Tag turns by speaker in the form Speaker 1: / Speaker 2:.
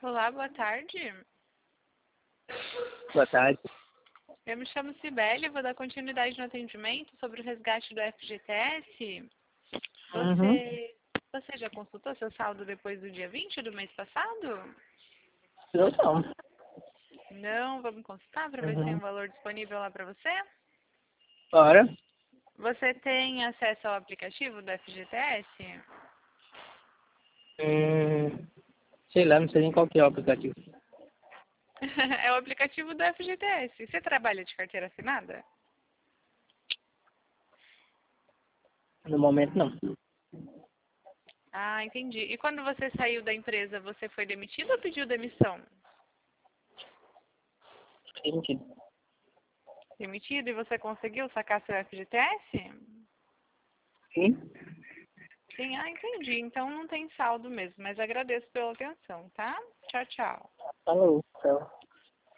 Speaker 1: Olá, boa tarde.
Speaker 2: Boa tarde.
Speaker 1: Eu me chamo Cibele, vou dar continuidade no atendimento sobre o resgate do FGTS. Você já consultou seu saldo depois do dia 20 do mês passado?
Speaker 2: Eu não.
Speaker 1: Não, vamos consultar para ver se tem um valor disponível lá para você?
Speaker 2: Bora.
Speaker 1: Você tem acesso ao aplicativo do FGTS?
Speaker 2: Sei lá, não sei nem qual que é o aplicativo.
Speaker 1: É o aplicativo do FGTS. Você trabalha de carteira assinada?
Speaker 2: No momento, não.
Speaker 1: Ah, entendi. E quando você saiu da empresa, você foi demitido ou pediu demissão?
Speaker 2: Demitido.
Speaker 1: Demitido e você conseguiu sacar seu FGTS?
Speaker 2: Sim.
Speaker 1: Sim, entendi. Então não tem saldo mesmo, mas agradeço pela atenção, tá? Tchau, tchau.
Speaker 2: Falou. Tchau.